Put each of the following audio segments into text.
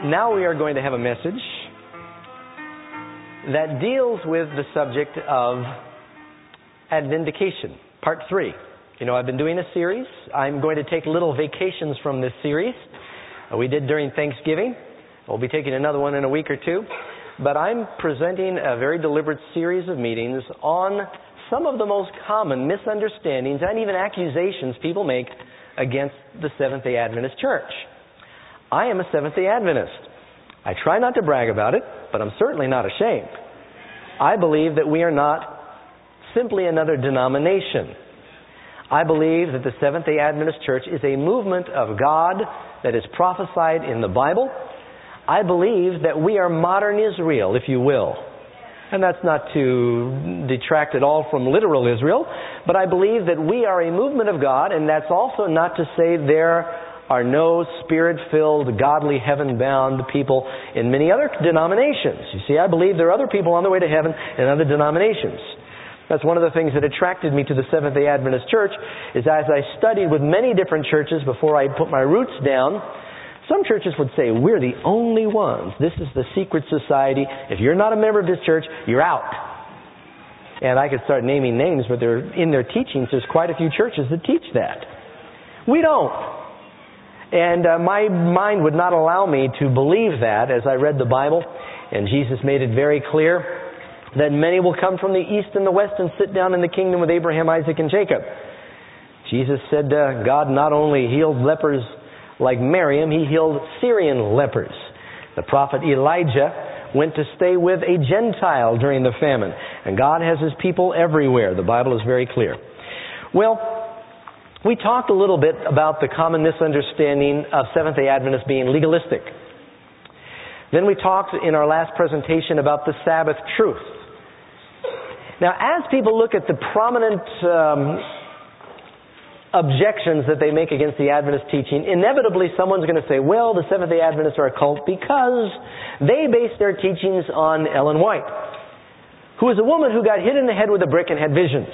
Now we are going to have a message that deals with the subject of Advindication, Part 3. You know, I've been doing a series. I'm going to take little vacations from this series. We did during Thanksgiving. We'll be taking another one in a week or two. But I'm presenting a very deliberate series of meetings on some of the most common misunderstandings and even accusations people make against the Seventh-day Adventist Church. I am a Seventh-day Adventist. I try not to brag about it, but I'm certainly not ashamed. I believe that we are not simply another denomination. I believe that the Seventh-day Adventist Church is a movement of God that is prophesied in the Bible. I believe that we are modern Israel, if you will. And that's not to detract at all from literal Israel, but I believe that we are a movement of God, and that's also not to say there are no spirit-filled, godly, heaven-bound people in many other denominations. You see, I believe there are other people on the way to heaven in other denominations. That's one of the things that attracted me to the Seventh-day Adventist Church, is as I studied with many different churches before I put my roots down, some churches would say, we're the only ones. This is the secret society. If you're not a member of this church, you're out. And I could start naming names, but in their teachings, there's quite a few churches that teach that. We don't. And my mind would not allow me to believe that as I read the Bible. And Jesus made it very clear that many will come from the east and the west and sit down in the kingdom with Abraham, Isaac, and Jacob. Jesus said God not only healed lepers like Miriam, he healed Syrian lepers. The prophet Elijah went to stay with a Gentile during the famine. And God has His people everywhere. The Bible is very clear. Well, we talked a little bit about the common misunderstanding of Seventh-day Adventists being legalistic. Then we talked in our last presentation about the Sabbath truth. Now, as people look at the prominent objections that they make against the Adventist teaching, inevitably someone's going to say, well, the Seventh-day Adventists are a cult because they base their teachings on Ellen White, who is a woman who got hit in the head with a brick and had visions.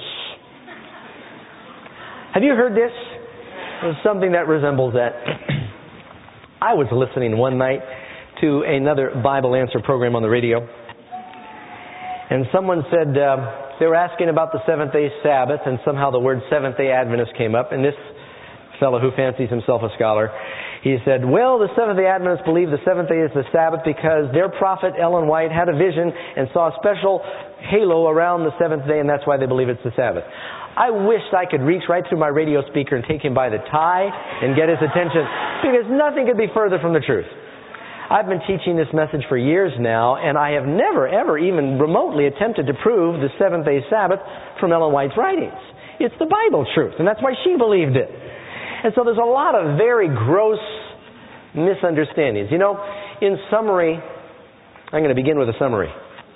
Have you heard this? There's something that resembles that. I was listening one night to another Bible Answer program on the radio, and someone said they were asking about the seventh-day Sabbath, and somehow the word Seventh-day Adventist came up, and this fellow who fancies himself a scholar, he said, well, the Seventh-day Adventists believe the seventh day is the Sabbath because their prophet Ellen White had a vision and saw a special halo around the seventh day, and that's why they believe it's the Sabbath. I wished I could reach right through my radio speaker and take him by the tie and get his attention, because nothing could be further from the truth. I've been teaching this message for years now, and I have never, ever even remotely attempted to prove the seventh-day Sabbath from Ellen White's writings. It's the Bible truth, and that's why she believed it. And so there's a lot of very gross misunderstandings. You know, in summary, I'm going to begin with a summary.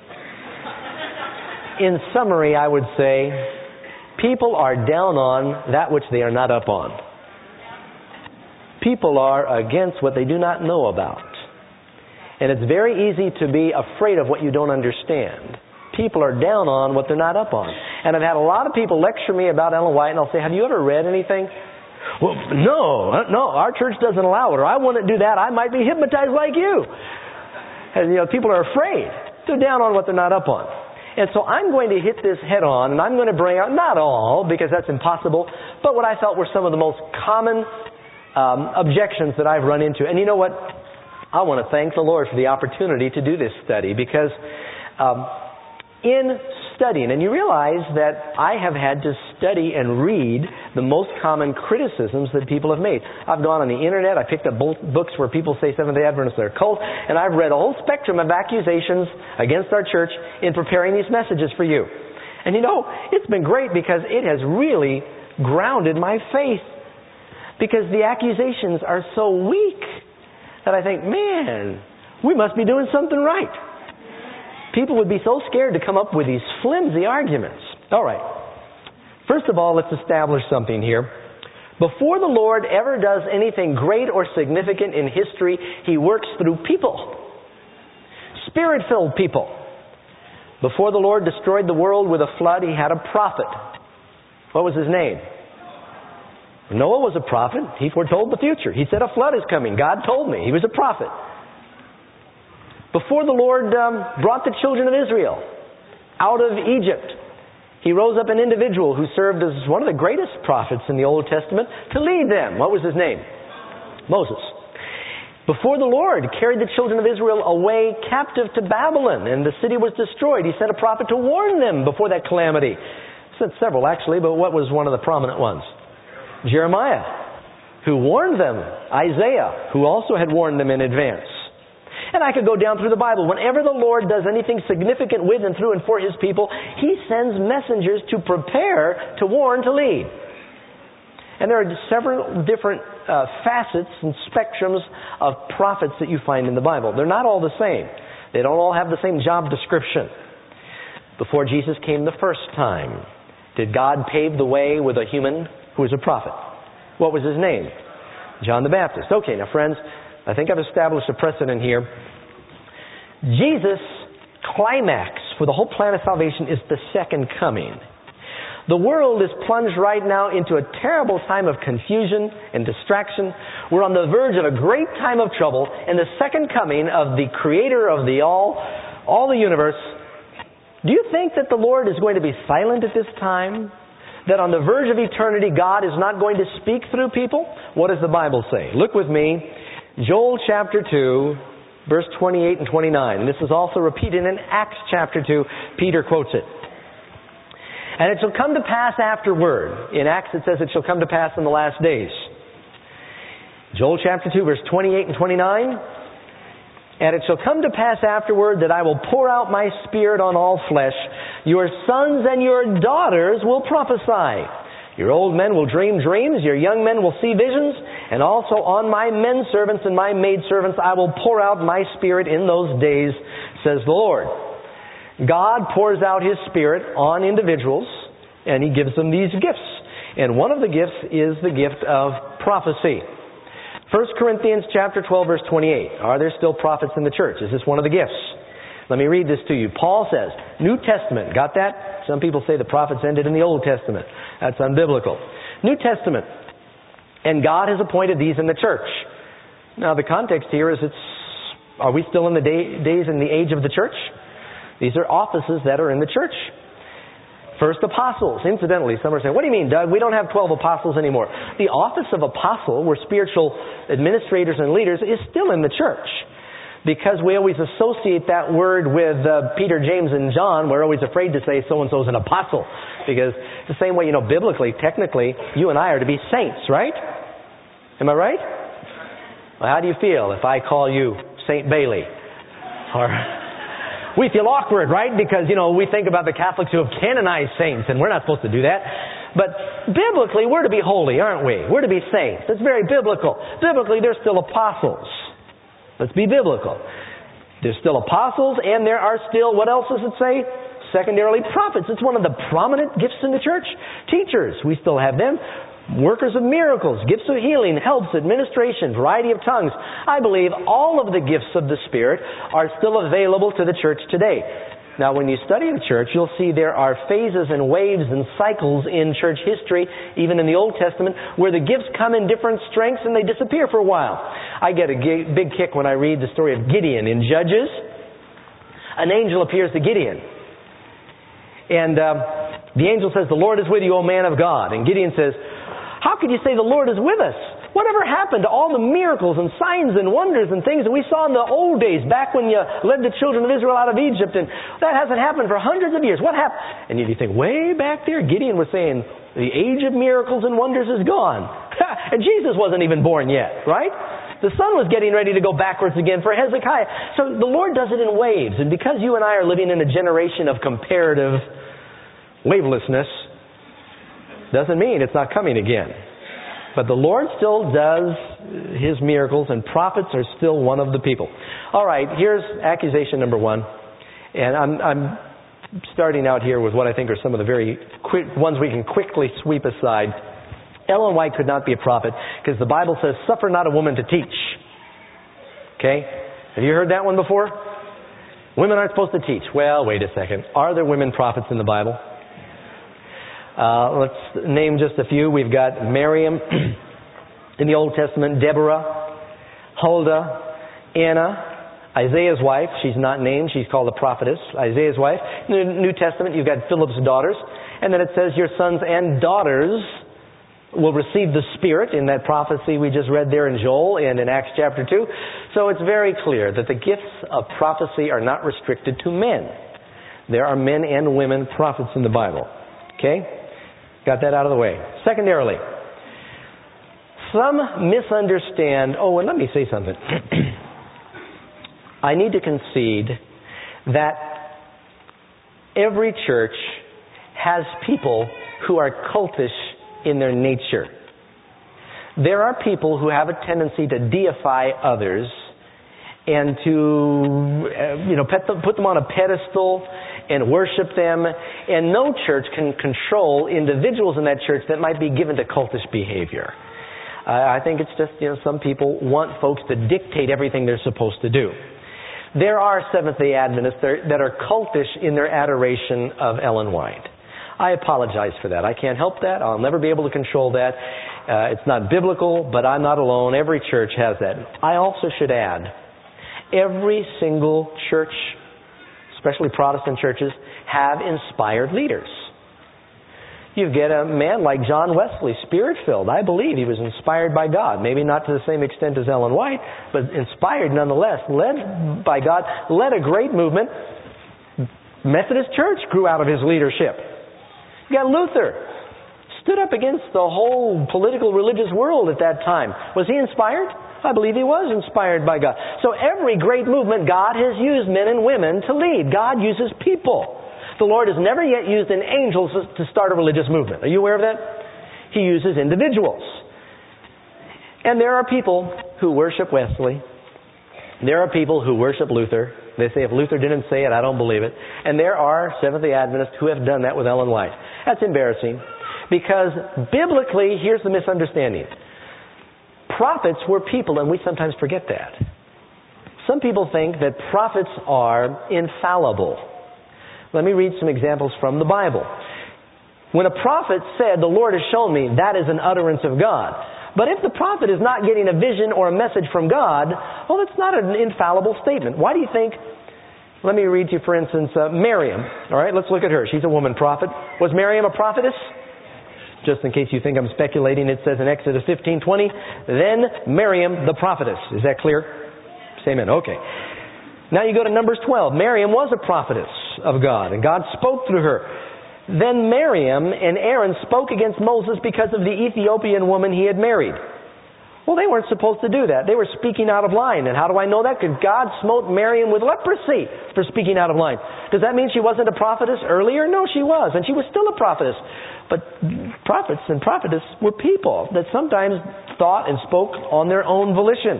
In summary, I would say, people are down on that which they are not up on. People are against what they do not know about. And it's very easy to be afraid of what you don't understand. People are down on what they're not up on. And I've had a lot of people lecture me about Ellen White, and I'll say, have you ever read anything? Well, no, our church doesn't allow it, or I wouldn't do that. I might be hypnotized like you. And, you know, people are afraid. They're down on what they're not up on. And so I'm going to hit this head on, and I'm going to bring out, not all, because that's impossible, but what I felt were some of the most common objections that I've run into. And you know what? I want to thank the Lord for the opportunity to do this study, because in studying, and you realize that I have had to study and read the most common criticisms that people have made. I've gone on the internet, I picked up books where people say Seventh-day Adventists are a cult, and I've read a whole spectrum of accusations against our church in preparing these messages for you. And you know, it's been great because it has really grounded my faith, because the accusations are so weak that I think, man, we must be doing something right. People would be so scared to come up with these flimsy arguments. All right. First of all, let's establish something here. Before the Lord ever does anything great or significant in history, He works through people. Spirit-filled people. Before the Lord destroyed the world with a flood, He had a prophet. What was his name? Noah was a prophet. He foretold the future. He said a flood is coming. God told me. He was a prophet. Before the Lord brought the children of Israel out of Egypt, He rose up an individual who served as one of the greatest prophets in the Old Testament to lead them. What was his name? Moses. Before the Lord carried the children of Israel away captive to Babylon and the city was destroyed, He sent a prophet to warn them before that calamity. He sent several actually, but what was one of the prominent ones? Jeremiah, who warned them. Isaiah, who also had warned them in advance. And I could go down through the Bible. Whenever the Lord does anything significant with and through and for His people, He sends messengers to prepare, to warn, to lead. And there are several different facets and spectrums of prophets that you find in the Bible. They're not all the same. They don't all have the same job description. Before Jesus came the first time, did God pave the way with a human who was a prophet? What was his name? John the Baptist. Okay, now friends, I think I've established a precedent here. Jesus' climax for the whole plan of salvation is the second coming. The world is plunged right now into a terrible time of confusion and distraction. We're on the verge of a great time of trouble and the second coming of the Creator of the all the universe. Do you think that the Lord is going to be silent at this time? That on the verge of eternity, God is not going to speak through people? What does the Bible say? Look with me. Joel chapter 2, verse 28 and 29. And this is also repeated in Acts chapter 2. Peter quotes it. And it shall come to pass afterward. In Acts it says it shall come to pass in the last days. Joel chapter 2, verse 28 and 29. And it shall come to pass afterward that I will pour out my Spirit on all flesh. Your sons and your daughters will prophesy. Your old men will dream dreams. Your young men will see visions. And also on my men servants and my maid servants I will pour out my Spirit in those days, says the Lord. God pours out His Spirit on individuals, and He gives them these gifts. And one of the gifts is the gift of prophecy. 1 Corinthians chapter 12, verse 28. Are there still prophets in the church? Is this one of the gifts? Let me read this to you. Paul says, New Testament. Got that? Some people say the prophets ended in the Old Testament. That's unbiblical. New Testament. And God has appointed these in the church. Now the context here is are we still in the days in the age of the church? These are offices that are in the church. First, apostles. Incidentally, some are saying, what do you mean, Doug? We don't have 12 apostles anymore. The office of apostle, where spiritual administrators and leaders, is still in the church. Because we always associate that word with Peter, James, and John, we're always afraid to say so-and-so is an apostle. Because the same way, biblically, technically, you and I are to be saints, right? Am I right? Well, how do you feel if I call you Saint Bailey? Or... we feel awkward, right? Because, we think about the Catholics who have canonized saints, and we're not supposed to do that. But biblically, we're to be holy, aren't we? We're to be saints. It's very biblical. Biblically, there's still apostles. Let's be biblical. There's still apostles, and there are still, what else does it say? Secondarily, prophets. It's one of the prominent gifts in the church. Teachers, we still have them. Workers of miracles, gifts of healing, helps, administration, variety of tongues. I believe all of the gifts of the Spirit are still available to the church today. Now, when you study the church, you'll see there are phases and waves and cycles in church history, even in the Old Testament, where the gifts come in different strengths and they disappear for a while. I get a big kick when I read the story of Gideon in Judges. An angel appears to Gideon. And the angel says, "The Lord is with you, O man of God." And Gideon says, "How could you say the Lord is with us? Whatever happened to all the miracles and signs and wonders and things that we saw in the old days back when you led the children of Israel out of Egypt? And that hasn't happened for hundreds of years. What happened?" And you think, way back there, Gideon was saying, the age of miracles and wonders is gone. And Jesus wasn't even born yet, right? The sun was getting ready to go backwards again for Hezekiah. So the Lord does it in waves. And because you and I are living in a generation of comparative wavelessness, doesn't mean it's not coming again. But the Lord still does His miracles, and prophets are still one of the people. All right, here's accusation number one. And I'm starting out here with what I think are some of the very quick ones we can quickly sweep aside. Ellen White could not be a prophet because the Bible says, "Suffer not a woman to teach." Okay? Have you heard that one before? Women aren't supposed to teach. Well, wait a second. Are there women prophets in the Bible? Let's name just a few. We've got Miriam in the Old Testament, Deborah, Huldah, Anna, Isaiah's wife, she's not named, she's called a prophetess. Isaiah's wife. In the New Testament, you've got Philip's daughters. And then it says your sons and daughters will receive the Spirit in that prophecy we just read there in Joel and in Acts chapter 2. So it's very clear that the gifts of prophecy are not restricted to men. There are men and women prophets in the Bible. Okay? Got that out of the way. Secondarily, some misunderstand... Oh, and let me say something. I need to concede that every church has people who are cultish in their nature. There are people who have a tendency to deify others and to put them on a pedestal and worship them. And no church can control individuals in that church that might be given to cultish behavior. I think it's just, some people want folks to dictate everything they're supposed to do. There are Seventh-day Adventists that are cultish in their adoration of Ellen White. I apologize for that. I can't help that. I'll never be able to control that. It's not biblical, but I'm not alone. Every church has that. I also should add, every single church, especially Protestant churches, have inspired leaders. You get a man like John Wesley, Spirit-filled. I believe he was inspired by God. Maybe not to the same extent as Ellen White, but inspired nonetheless. Led by God, led a great movement. Methodist Church grew out of his leadership. You got Luther. Stood up against the whole political religious world at that time. Was he inspired? I believe he was inspired by God. So every great movement, God has used men and women to lead. God uses people. The Lord has never yet used an angel to start a religious movement. Are you aware of that? He uses individuals. And there are people who worship Wesley. There are people who worship Luther. They say if Luther didn't say it, I don't believe it. And there are Seventh-day Adventists who have done that with Ellen White. That's embarrassing. Because biblically, here's the misunderstanding. Prophets were people, and we sometimes forget that. Some people think that prophets are infallible. Let me read some examples from the Bible. When a prophet said, "The Lord has shown me," that is an utterance of God. But if the prophet is not getting a vision or a message from God, well, it's not an infallible statement. Why do you think? Let me read to you, for instance, Miriam. All right, let's look at her. She's a woman prophet. Was Miriam a prophetess? Just in case you think I'm speculating, it says in Exodus 15:20, "Then Miriam the prophetess." Is that clear? Say amen. Okay. Now you go to Numbers 12. Miriam was a prophetess of God, and God spoke through her. Then Miriam and Aaron spoke against Moses because of the Ethiopian woman he had married. Well, they weren't supposed to do that. They were speaking out of line. And how do I know that? Because God smote Miriam with leprosy for speaking out of line. Does that mean she wasn't a prophetess earlier? No, she was. And she was still a prophetess. But prophets and prophetess were people that sometimes thought and spoke on their own volition.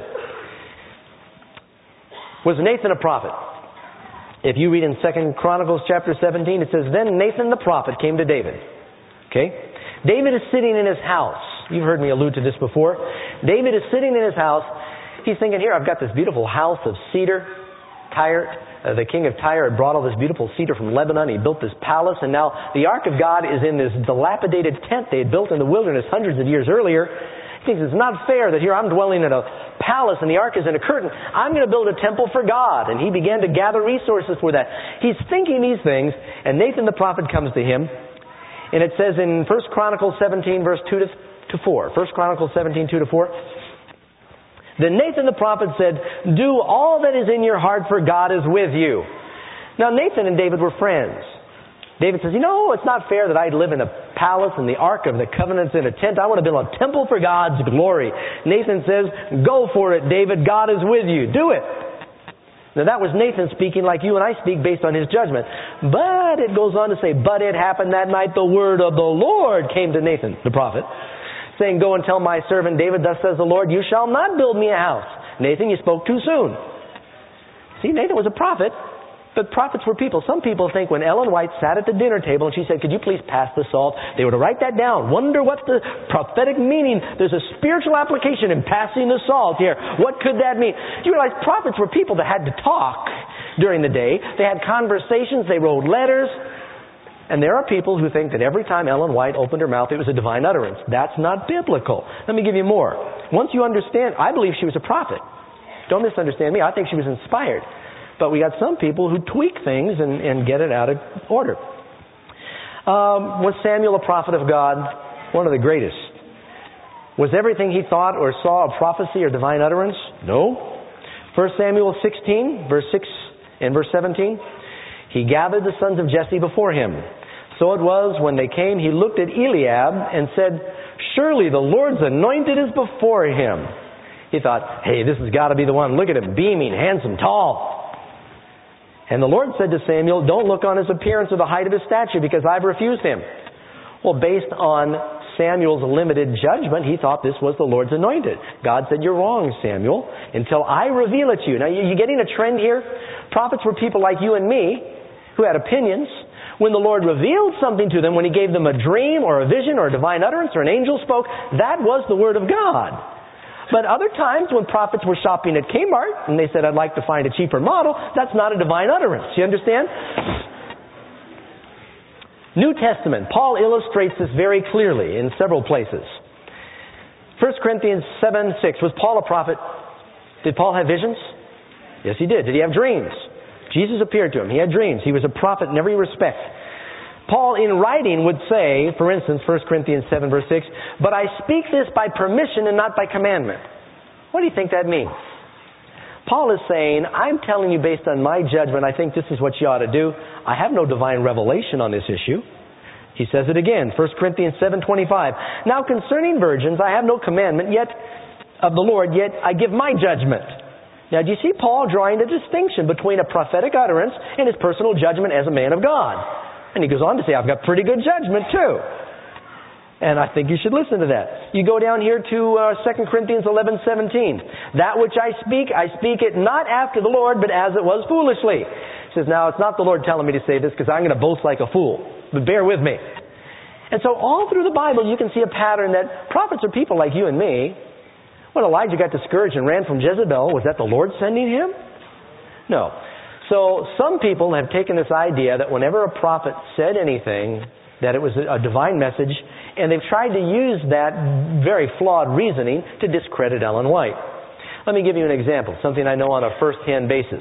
Was Nathan a prophet? If you read in 2 Chronicles chapter 17, it says, "Then Nathan the prophet came to David." Okay? David is sitting in his house. You've heard me allude to this before. David is sitting in his house. He's thinking, here, I've got this beautiful house of cedar. Tyre, the king of Tyre had brought all this beautiful cedar from Lebanon. He built this palace, and now the Ark of God is in this dilapidated tent they had built in the wilderness hundreds of years earlier. He thinks it's not fair that here I'm dwelling in a palace and the ark is in a curtain. I'm going to build a temple for God. And he began to gather resources for that. He's thinking these things, and Nathan the prophet comes to him. And it says in 1 Chronicles 17, verse 2 to 4. 1 Chronicles 17, 2 to 4. Then Nathan the prophet said, "Do all that is in your heart, for God is with you." Now Nathan and David were friends. David says, it's not fair that I live in a palace and the Ark of the Covenant's in a tent. I want to build a temple for God's glory. Nathan says, "Go for it, David. God is with you. Do it." Now that was Nathan speaking like you and I speak based on his judgment. But it goes on to say, "But it happened that night the word of the Lord came to Nathan, the prophet, saying, Go and tell my servant David, thus says the Lord, you shall not build me a house." Nathan, you spoke too soon. See, Nathan was a prophet. But prophets were people. Some people think when Ellen White sat at the dinner table and she said, "Could you please pass the salt?" They were to write that down. Wonder what the prophetic meaning. There's a spiritual application in passing the salt here. What could that mean? Do you realize prophets were people that had to talk during the day? They had conversations. They wrote letters. And there are people who think that every time Ellen White opened her mouth, it was a divine utterance. That's not biblical. Let me give you more. Once you understand, I believe she was a prophet. Don't misunderstand me. I think she was inspired. But we got some people who tweak things and get it out of order. Was Samuel a prophet of God? One of the greatest. Was everything he thought or saw a prophecy or divine utterance? No. 1 Samuel 16, verse 6 and verse 17. He gathered the sons of Jesse before him. So it was, when they came, he looked at Eliab and said, surely the Lord's anointed is before him. He thought, hey, this has got to be the one. Look at him, beaming, handsome, tall. And the Lord said to Samuel, don't look on his appearance or the height of his stature, because I've refused him. Well, based on Samuel's limited judgment, he thought this was the Lord's anointed. God said, you're wrong, Samuel, until I reveal it to you. Now, you getting a trend here? Prophets were people like you and me who had opinions. When the Lord revealed something to them, when he gave them a dream or a vision or a divine utterance or an angel spoke, that was the Word of God. But other times when prophets were shopping at Kmart and they said, I'd like to find a cheaper model, that's not a divine utterance. You understand? New Testament, Paul illustrates this very clearly in several places. 1 Corinthians 7:6, was Paul a prophet? Did Paul have visions? Yes, he did. Did he have dreams? Jesus appeared to him. He had dreams. He was a prophet in every respect. Paul, in writing, would say, for instance, 1 Corinthians 7, verse 6, but I speak this by permission and not by commandment. What do you think that means? Paul is saying, I'm telling you based on my judgment, I think this is what you ought to do. I have no divine revelation on this issue. He says it again, 1 Corinthians 7:25. Now concerning virgins, I have no commandment yet of the Lord, yet I give my judgment. Now, do you see Paul drawing a distinction between a prophetic utterance and his personal judgment as a man of God? And he goes on to say, I've got pretty good judgment too. And I think you should listen to that. You go down here to 2 Corinthians 11:17. That which I speak it not after the Lord, but as it was foolishly. He says, now it's not the Lord telling me to say this because I'm going to boast like a fool. But bear with me. And so all through the Bible you can see a pattern that prophets are people like you and me. When Elijah got discouraged and ran from Jezebel, was that the Lord sending him? No. So some people have taken this idea that whenever a prophet said anything, that it was a divine message, and they've tried to use that very flawed reasoning to discredit Ellen White. Let me give you an example, something I know on a first-hand basis.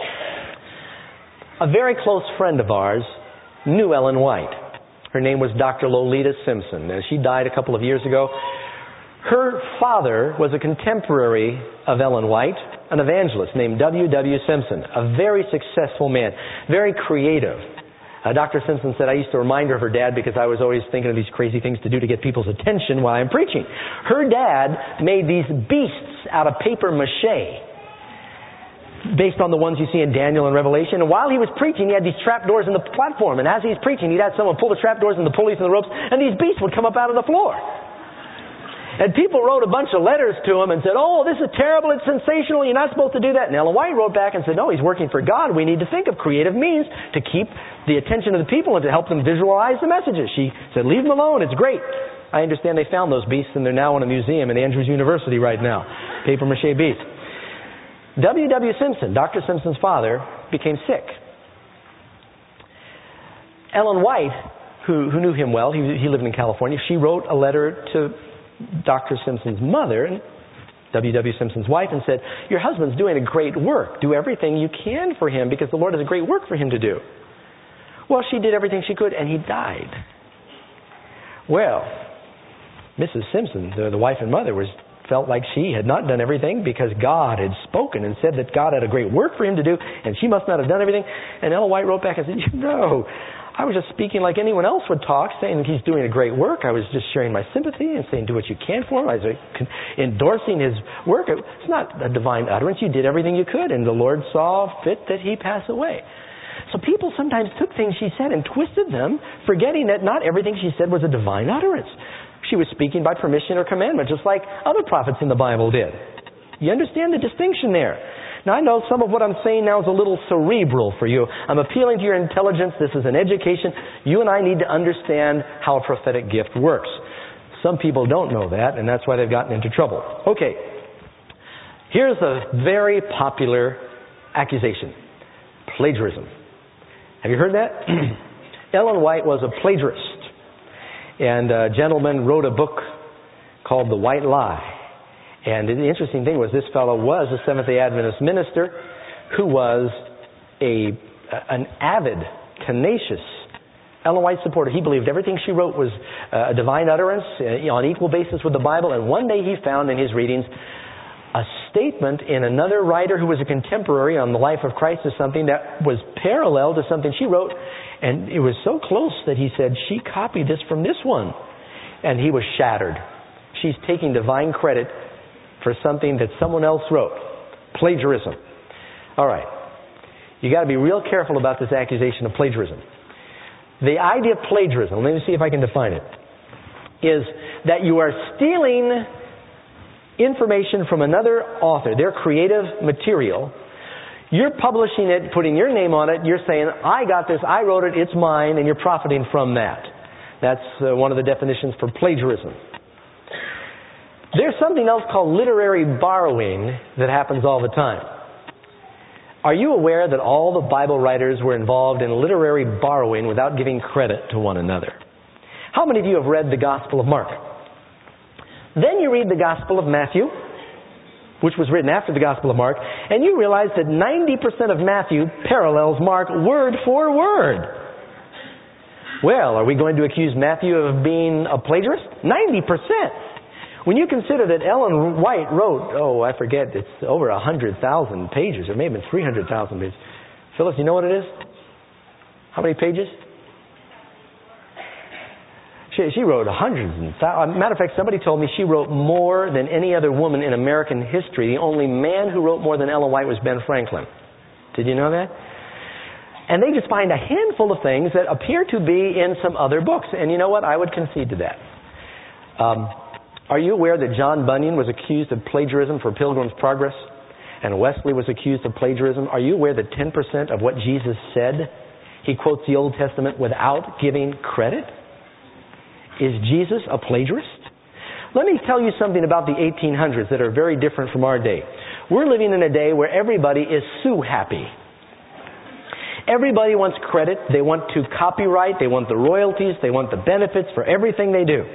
A very close friend of ours knew Ellen White. Her name was Dr. Lolita Simpson. She died a couple of years ago. Her father was a contemporary of Ellen White, an evangelist named W.W. Simpson, a very successful man, very creative. Dr. Simpson said, I used to remind her of her dad because I was always thinking of these crazy things to do to get people's attention while I'm preaching. Her dad made these beasts out of paper mache, based on the ones you see in Daniel and Revelation. And while he was preaching, he had these trapdoors in the platform. And as he's preaching, he'd have someone pull the trapdoors and the pulleys and the ropes, and these beasts would come up out of the floor. And people wrote a bunch of letters to him and said, oh, this is terrible, it's sensational, you're not supposed to do that. And Ellen White wrote back and said, no, he's working for God. We need to think of creative means to keep the attention of the people and to help them visualize the messages. She said, leave them alone, it's great. I understand they found those beasts and they're now in a museum in Andrews University right now. Paper mache beasts. W.W. Simpson, Dr. Simpson's father, became sick. Ellen White, who knew him well, he lived in California, she wrote a letter to Dr. Simpson's mother, W.W. Simpson's wife, and said, your husband's doing a great work. Do everything you can for him because the Lord has a great work for him to do. Well, she did everything she could, and he died. Well, Mrs. Simpson, the wife and mother, felt like she had not done everything because God had spoken and said that God had a great work for him to do, and she must not have done everything. And Ellen White wrote back and said, I was just speaking like anyone else would talk, saying he's doing a great work. I was just sharing my sympathy and saying, do what you can for him. I was endorsing his work. It's not a divine utterance. You did everything you could, and the Lord saw fit that he pass away. So people sometimes took things she said and twisted them, forgetting that not everything she said was a divine utterance. She was speaking by permission or commandment, just like other prophets in the Bible did. You understand the distinction there? Now, I know some of what I'm saying now is a little cerebral for you. I'm appealing to your intelligence. This is an education. You and I need to understand how a prophetic gift works. Some people don't know that, and that's why they've gotten into trouble. Okay. Here's a very popular accusation. Plagiarism. Have you heard that? Ellen White was a plagiarist. And a gentleman wrote a book called The White Lie. And the interesting thing was this fellow was a Seventh-day Adventist minister who was an avid, tenacious Ellen White supporter. He believed everything she wrote was a divine utterance on equal basis with the Bible. And one day he found in his readings a statement in another writer who was a contemporary on the life of Christ or something that was parallel to something she wrote. And it was so close that he said, she copied this from this one. And he was shattered. She's taking divine credit for something that someone else wrote. Plagiarism. All right. You got to be real careful about this accusation of plagiarism. The idea of plagiarism, let me see if I can define it, is that you are stealing information from another author, their creative material. You're publishing it, putting your name on it. You're saying, I got this, I wrote it, it's mine, and you're profiting from that. That's one of the definitions for plagiarism. There's something else called literary borrowing that happens all the time. Are you aware that all the Bible writers were involved in literary borrowing without giving credit to one another? How many of you have read the Gospel of Mark? Then you read the Gospel of Matthew, which was written after the Gospel of Mark, and you realize that 90% of Matthew parallels Mark word for word. Well, are we going to accuse Matthew of being a plagiarist? 90%. When you consider that Ellen White wrote, I forget, it's over 100,000 pages, or maybe 300,000 pages. Phyllis, you know what it is? How many pages? She wrote hundreds and thousands. Matter of fact, somebody told me she wrote more than any other woman in American history. The only man who wrote more than Ellen White was Ben Franklin. Did you know that? And they just find a handful of things that appear to be in some other books. And you know what? I would concede to that. Are you aware that John Bunyan was accused of plagiarism for Pilgrim's Progress? And Wesley was accused of plagiarism? Are you aware that 10% of what Jesus said, he quotes the Old Testament without giving credit? Is Jesus a plagiarist? Let me tell you something about the 1800s that are very different from our day. We're living in a day where everybody is so happy. Everybody wants credit. They want to copyright. They want the royalties. They want the benefits for everything they do.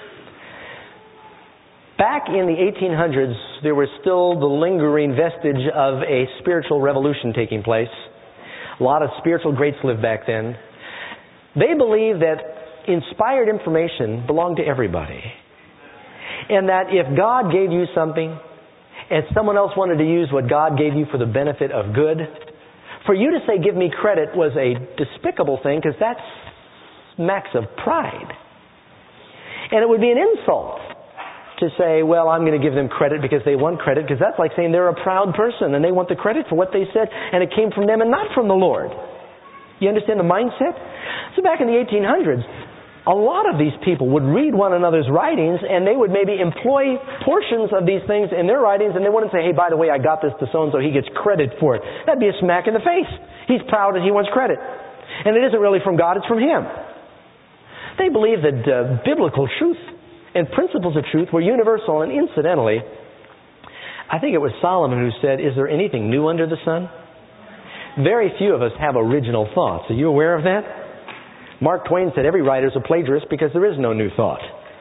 Back in the 1800s, there was still the lingering vestige of a spiritual revolution taking place. A lot of spiritual greats lived back then. They believed that inspired information belonged to everybody. And that if God gave you something, and someone else wanted to use what God gave you for the benefit of good, for you to say, give me credit, was a despicable thing, because that smacks of pride. And it would be an insult to say, well, I'm going to give them credit because they want credit, because that's like saying they're a proud person and they want the credit for what they said, and it came from them and not from the Lord. You understand the mindset? So back in the 1800s, a lot of these people would read one another's writings, and they would maybe employ portions of these things in their writings, and they wouldn't say, hey, by the way, I got this to so-and-so, he gets credit for it. That'd be a smack in the face. He's proud and he wants credit. And it isn't really from God, it's from him. They believe that biblical truth and principles of truth were universal, and incidentally, I think it was Solomon who said, is there anything new under the sun? Very few of us have original thoughts. Are you aware of that? Mark Twain said every writer is a plagiarist because there is no new thought.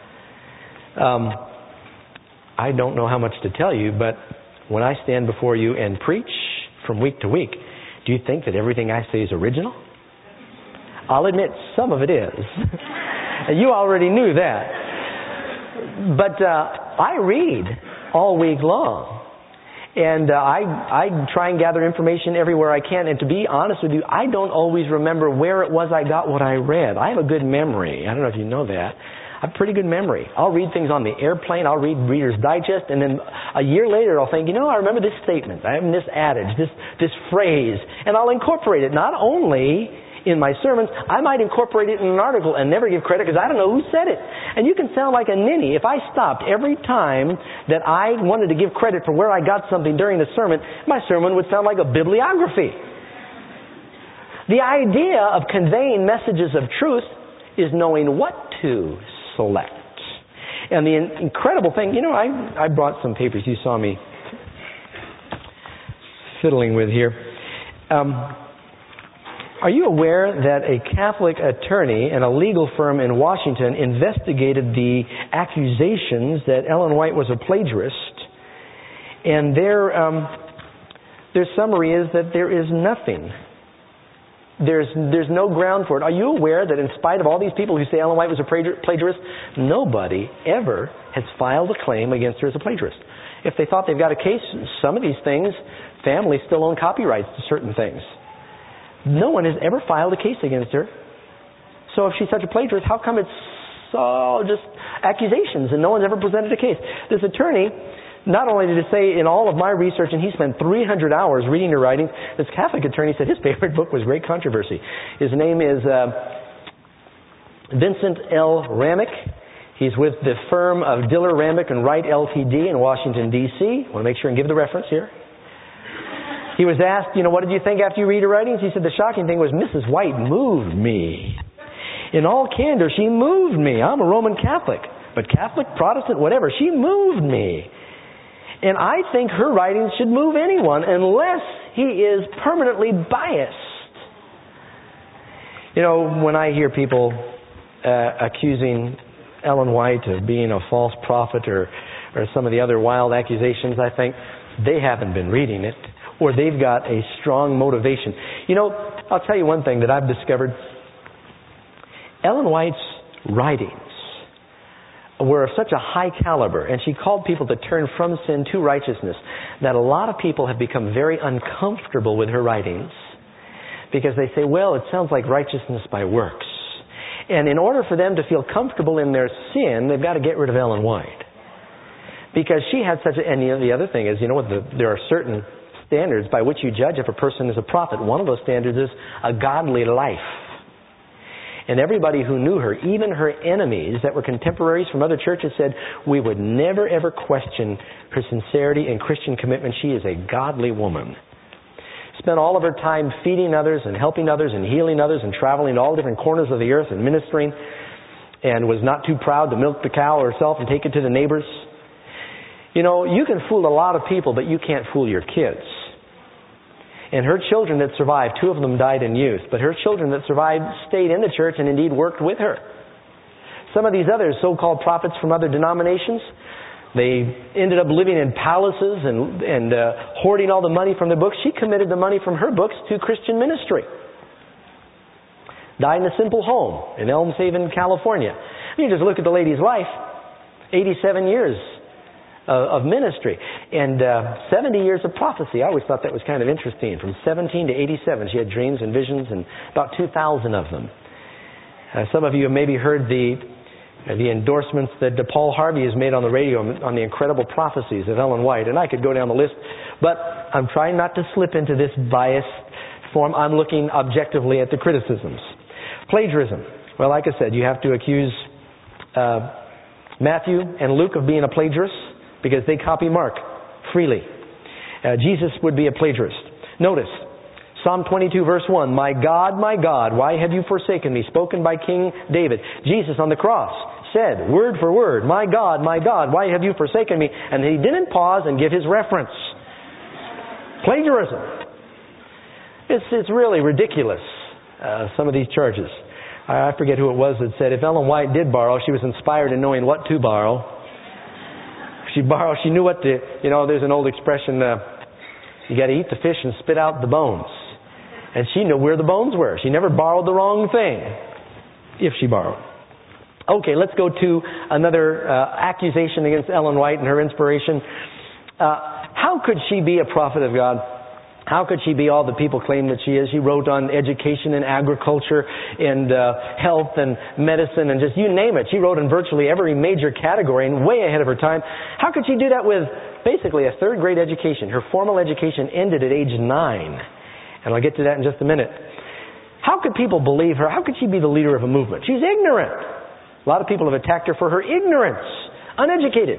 I don't know how much to tell you, but when I stand before you and preach from week to week, do you think that everything I say is original? I'll admit some of it is. You already knew that. But I read all week long. And I try and gather information everywhere I can. And to be honest with you, I don't always remember where it was I got what I read. I have a good memory. I don't know if you know that. I have a pretty good memory. I'll read things on the airplane. I'll read Reader's Digest. And then a year later, I'll think, I remember this statement. I have this adage, this phrase. And I'll incorporate it not only in my sermons, I might incorporate it in an article and never give credit because I don't know who said it. And you can sound like a ninny. If I stopped every time that I wanted to give credit for where I got something during the sermon, my sermon would sound like a bibliography. The idea of conveying messages of truth is knowing what to select. And the incredible thing, I brought some papers you saw me fiddling with here. Are you aware that a Catholic attorney and a legal firm in Washington investigated the accusations that Ellen White was a plagiarist And their summary is that there is nothing. There's no ground for it. Are you aware that in spite of all these people who say Ellen White was a plagiarist, nobody ever has filed a claim against her as a plagiarist? If they thought they've got a case, some of these things, families still own copyrights to certain things. No one has ever filed a case against her. So if she's such a plagiarist, how come it's all just accusations and no one's ever presented a case? This attorney, not only did he say in all of my research, and he spent 300 hours reading her writings, this Catholic attorney said his favorite book was Great Controversy. His name is Vincent L. Ramick. He's with the firm of Diller, Ramick & Wright, Ltd. in Washington, D.C. I want to make sure and give the reference here. He was asked, what did you think after you read her writings? He said, the shocking thing was Mrs. White moved me. In all candor, she moved me. I'm a Roman Catholic, but Catholic, Protestant, whatever, she moved me. And I think her writings should move anyone unless he is permanently biased. When I hear people accusing Ellen White of being a false prophet or some of the other wild accusations, I think they haven't been reading it, or they've got a strong motivation. I'll tell you one thing that I've discovered. Ellen White's writings were of such a high caliber, and she called people to turn from sin to righteousness, that a lot of people have become very uncomfortable with her writings because they say, well, it sounds like righteousness by works. And in order for them to feel comfortable in their sin, they've got to get rid of Ellen White. Because she had such a... And the other thing is, there are certain standards by which you judge if a person is a prophet. One of those standards is a godly life. And everybody who knew her, even her enemies that were contemporaries from other churches, said, we would never ever question her sincerity and Christian commitment. She is a godly woman. Spent all of her time feeding others and helping others and healing others and traveling to all different corners of the earth and ministering, and was not too proud to milk the cow herself and take it to the neighbors. You can fool a lot of people, but you can't fool your kids. And her children that survived, 2 of them died in youth, but her children that survived stayed in the church and indeed worked with her. Some of these other so-called prophets from other denominations, they ended up living in palaces and hoarding all the money from their books. She committed the money from her books to Christian ministry. Died in a simple home in Elms Haven, California. You just look at the lady's life. 87 years of ministry and 70 years of prophecy. I always thought that was kind of interesting. From 17 to 87, she had dreams and visions, and about 2,000 of them. Some of you have maybe heard the endorsements that Paul Harvey has made on the radio on the incredible prophecies of Ellen White, and I could go down the list, but I'm trying not to slip into this biased form. I'm looking objectively at the criticisms. Plagiarism. Well, like I said, you have to accuse Matthew and Luke of being a plagiarist, because they copy Mark freely. Jesus would be a plagiarist. Notice, Psalm 22 verse 1, my God, why have you forsaken me? Spoken by King David. Jesus on the cross said, word for word, my God, why have you forsaken me? And he didn't pause and give his reference. Plagiarism. It's really ridiculous, some of these charges. I forget who it was that said, if Ellen White did borrow, she was inspired in knowing what to borrow. She knew what to, there's an old expression, you got to eat the fish and spit out the bones. And she knew where the bones were. She never borrowed the wrong thing, if she borrowed. Okay, let's go to another accusation against Ellen White and her inspiration. How could she be a prophet of God? How could she be all the people claim that she is? She wrote on education and agriculture and health and medicine and just you name it. She wrote in virtually every major category and way ahead of her time. How could she do that with basically a third grade education? Her formal education ended at age 9. And I'll get to that in just a minute. How could people believe her? How could she be the leader of a movement? She's ignorant. A lot of people have attacked her for her ignorance. Uneducated.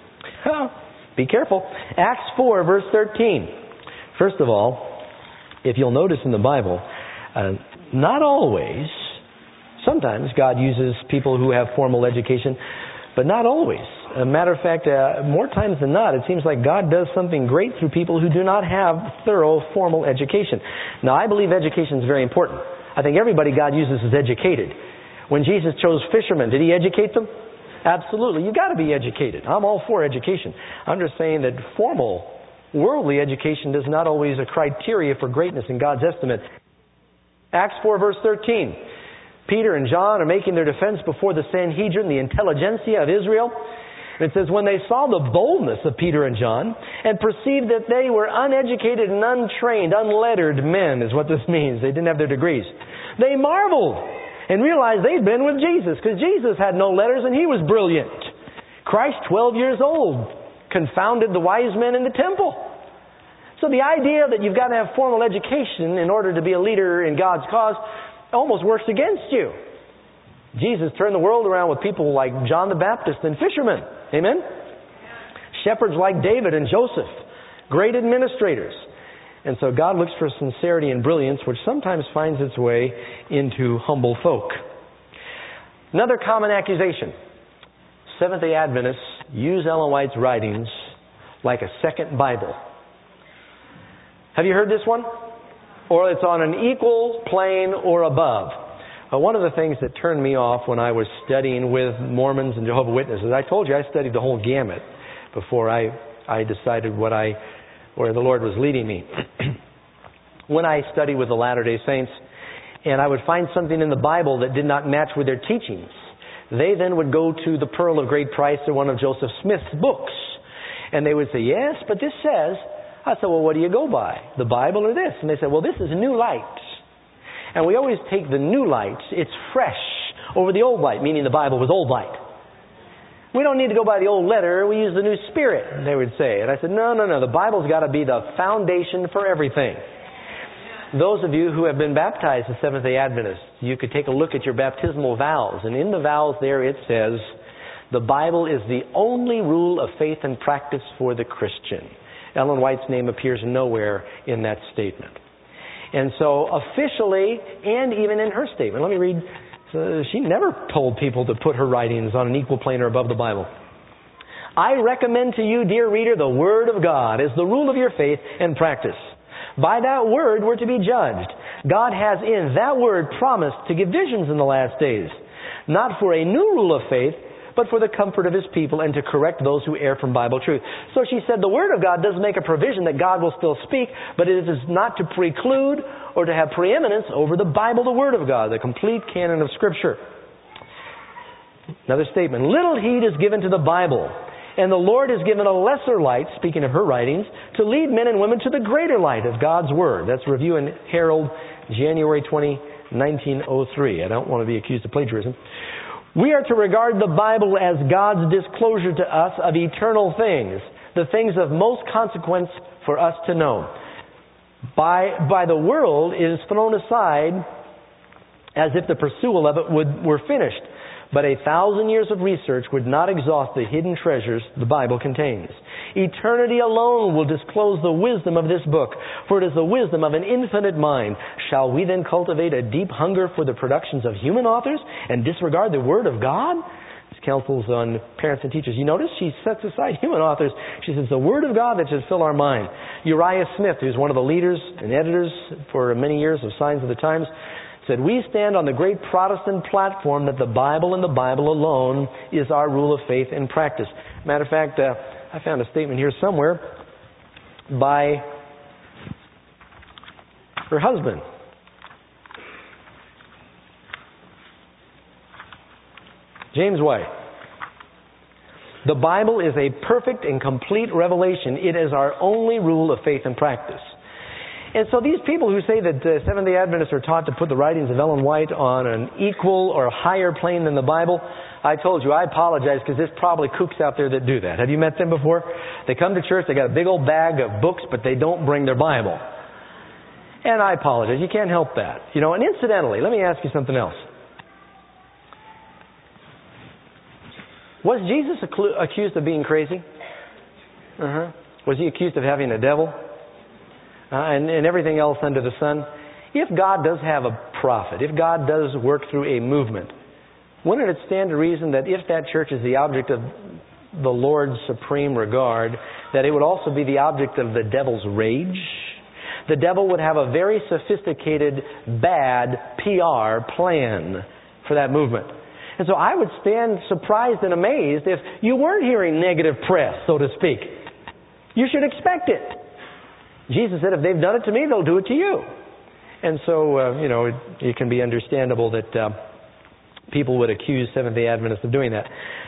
Be careful. Acts 4 verse 13. First of all, if you'll notice in the Bible, not always, sometimes God uses people who have formal education, but not always. As a matter of fact, more times than not, it seems like God does something great through people who do not have thorough formal education. Now, I believe education is very important. I think everybody God uses is educated. When Jesus chose fishermen, did he educate them? Absolutely. You've got to be educated. I'm all for education. I'm just saying that formal, worldly education is not always a criteria for greatness in God's estimate. Acts 4 verse 13. Peter and John are making their defense before the Sanhedrin, the intelligentsia of Israel. It says, when they saw the boldness of Peter and John and perceived that they were uneducated and untrained, unlettered men, is what this means. They didn't have their degrees. They marveled and realized they'd been with Jesus, because Jesus had no letters and He was brilliant. Christ, 12 years old, confounded the wise men in the temple. So the idea that you've got to have formal education in order to be a leader in God's cause almost works against you. Jesus turned the world around with people like John the Baptist and fishermen. Amen? Shepherds like David and Joseph. Great administrators. And so God looks for sincerity and brilliance, which sometimes finds its way into humble folk. Another common accusation. Seventh-day Adventists use Ellen White's writings like a second Bible. Have you heard this one? Or it's on an equal plane or above. One of the things that turned me off when I was studying with Mormons and Jehovah's Witnesses, I told you I studied the whole gamut before I decided where the Lord was leading me. When I studied with the Latter-day Saints, and I would find something in the Bible that did not match with their teachings, they then would go to the Pearl of Great Price or one of Joseph Smith's books. And they would say, yes, but this says. I said, well, what do you go by? The Bible or this? And they said, well, this is new light. And we always take the new light, it's fresh, over the old light, meaning the Bible was old light. We don't need to go by the old letter, we use the new spirit, they would say. And I said, no, the Bible's got to be the foundation for everything. Those of you who have been baptized as Seventh-day Adventists, you could take a look at your baptismal vows. And in the vows there it says, the Bible is the only rule of faith and practice for the Christian. Ellen White's name appears nowhere in that statement. And so officially, and even in her statement, let me read, she never told people to put her writings on an equal plane or above the Bible. I recommend to you, dear reader, the Word of God as the rule of your faith and practice. By that Word we're to be judged. God has in that Word promised to give visions in the last days, not for a new rule of faith, but for the comfort of His people and to correct those who err from Bible truth. So she said the Word of God does make a provision that God will still speak, but it is not to preclude or to have preeminence over the Bible, the Word of God, the complete canon of Scripture. Another statement. Little heed is given to the Bible, and the Lord has given a lesser light, speaking of her writings, to lead men and women to the greater light of God's Word. That's Review and Herald, January 20, 1903. I don't want to be accused of plagiarism. We are to regard the Bible as God's disclosure to us of eternal things, the things of most consequence for us to know. By the world, it is thrown aside as if the pursuit of it were finished. But 1,000 years of research would not exhaust the hidden treasures the Bible contains. Eternity alone will disclose the wisdom of this book, for it is the wisdom of an infinite mind. Shall we then cultivate a deep hunger for the productions of human authors and disregard the Word of God? This counsels on parents and teachers. You notice she sets aside human authors. She says the Word of God that should fill our mind. Uriah Smith, who's one of the leaders and editors for many years of Signs of the Times, said, we stand on the great Protestant platform that the Bible and the Bible alone is our rule of faith and practice. Matter of fact, I found a statement here somewhere by her husband. James White. The Bible is a perfect and complete revelation. It is our only rule of faith and practice. And so these people who say that Seventh-day Adventists are taught to put the writings of Ellen White on an equal or higher plane than the Bible, I told you, I apologize because there's probably kooks out there that do that. Have you met them before? They come to church, they got a big old bag of books, but they don't bring their Bible. And I apologize. You can't help that. You know, and incidentally, let me ask you something else. Was Jesus accused of being crazy? Was He accused of having a devil? And everything else under the sun? If God does have a prophet, if God does work through a movement, wouldn't it stand to reason that if that church is the object of the Lord's supreme regard, that it would also be the object of the devil's rage? The devil would have a very sophisticated, bad PR plan for that movement. And so I would stand surprised and amazed if you weren't hearing negative press, so to speak. You should expect it. Jesus said, if they've done it to me, they'll do it to you. And so, it can be understandable that people would accuse Seventh-day Adventists of doing that.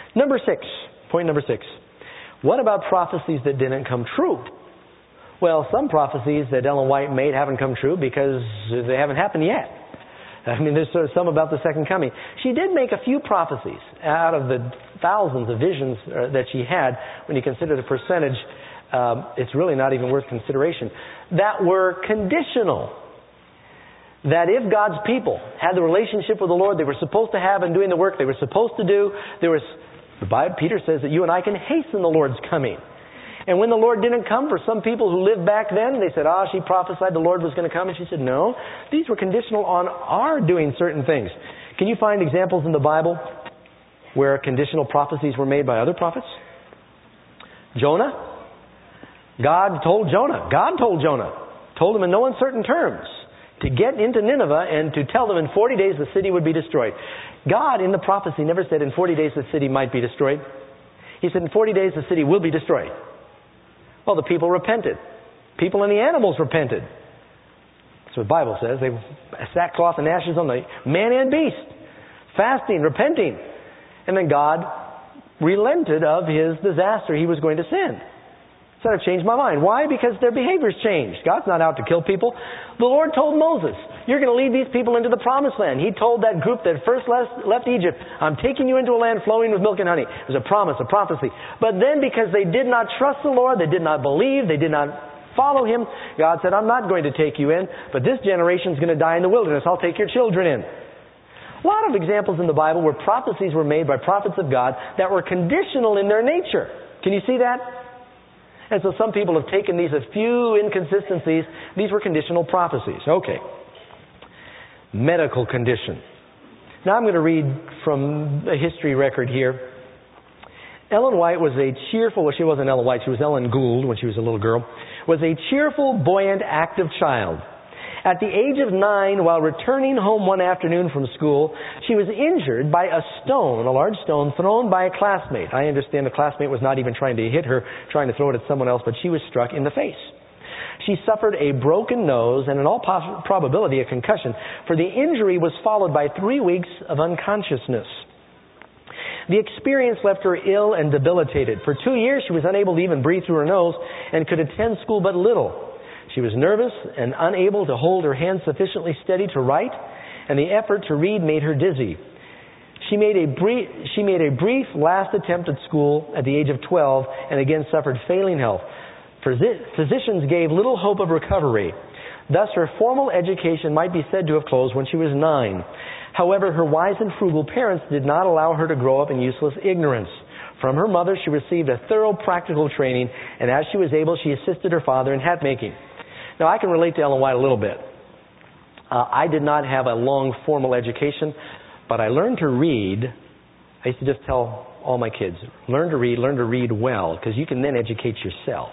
Point number 6. What about prophecies that didn't come true? Well, some prophecies that Ellen White made haven't come true because they haven't happened yet. I mean, there's some about the second coming. She did make a few prophecies out of the thousands of visions that she had. When you consider the percentage, it's really not even worth consideration. That were conditional. That if God's people had the relationship with the Lord they were supposed to have and doing the work they were supposed to do, Peter says that you and I can hasten the Lord's coming. And when the Lord didn't come, for some people who lived back then, they said, she prophesied the Lord was going to come. And she said, no, these were conditional on our doing certain things. Can you find examples in the Bible where conditional prophecies were made by other prophets? Jonah. God told Jonah, told him in no uncertain terms to get into Nineveh and to tell them in 40 days the city would be destroyed. God in the prophecy never said in 40 days the city might be destroyed. He said in 40 days the city will be destroyed. Well, the people repented. People and the animals repented. That's what the Bible says. They sackcloth and ashes on the man and beast. Fasting, repenting. And then God relented of His disaster He was going to send. So I've changed my mind. Why? Because their behavior's changed. God's not out to kill people. The Lord told Moses, you're going to lead these people into the promised land. He told that group that first left Egypt, I'm taking you into a land flowing with milk and honey. It was a promise, a prophecy. But then because they did not trust the Lord, they did not believe, they did not follow Him, God said, I'm not going to take you in, but this generation's going to die in the wilderness. I'll take your children in. A lot of examples in the Bible where prophecies were made by prophets of God that were conditional in their nature. Can you see that? And so some people have taken these, a few inconsistencies. These were conditional prophecies. Okay. Medical condition. Now I'm going to read from a history record here. Ellen White was a cheerful, well, she wasn't Ellen White, she was Ellen Gould when she was a little girl, was a cheerful, buoyant, active child. At the age of 9, while returning home one afternoon from school, she was injured by a large stone thrown by a classmate. I understand the classmate was not even trying to hit her, trying to throw it at someone else, but she was struck in the face. She suffered a broken nose and in all probability a concussion, for the injury was followed by 3 weeks of unconsciousness. The experience left her ill and debilitated. For 2 years she was unable to even breathe through her nose and could attend school but little. She was nervous and unable to hold her hands sufficiently steady to write, and the effort to read made her dizzy. She made a brief last attempt at school at the age of 12 and again suffered failing health. Physicians gave little hope of recovery. Thus, her formal education might be said to have closed when she was 9. However, her wise and frugal parents did not allow her to grow up in useless ignorance. From her mother, she received a thorough practical training, and as she was able, she assisted her father in hat making. Now, I can relate to Ellen White a little bit. I did not have a long formal education, but I learned to read. I used to just tell all my kids, learn to read well, because you can then educate yourself.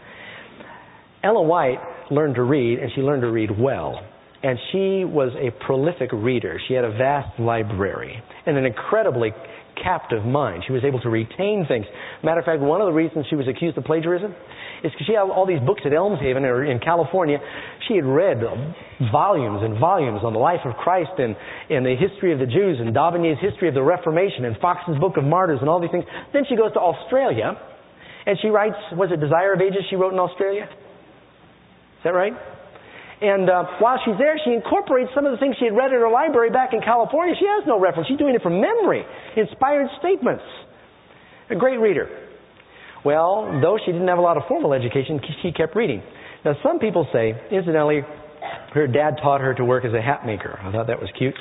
Ellen White learned to read, and she learned to read well. And she was a prolific reader. She had a vast library and an incredibly captive mind. She was able to retain things. Matter of fact, one of the reasons she was accused of plagiarism is because she had all these books at Elmshaven or in California. She had read volumes and volumes on the life of Christ and the history of the Jews and Daubigny's history of the Reformation and Fox's Book of Martyrs and all these things. Then she goes to Australia and she writes, was it Desire of Ages she wrote in Australia? Is that right? And while she's there, she incorporates some of the things she had read in her library back in California. She has no reference. She's doing it from memory. Inspired statements. A great reader. Well, though she didn't have a lot of formal education, she kept reading. Now, some people say, incidentally, her dad taught her to work as a hat maker. I thought that was cute.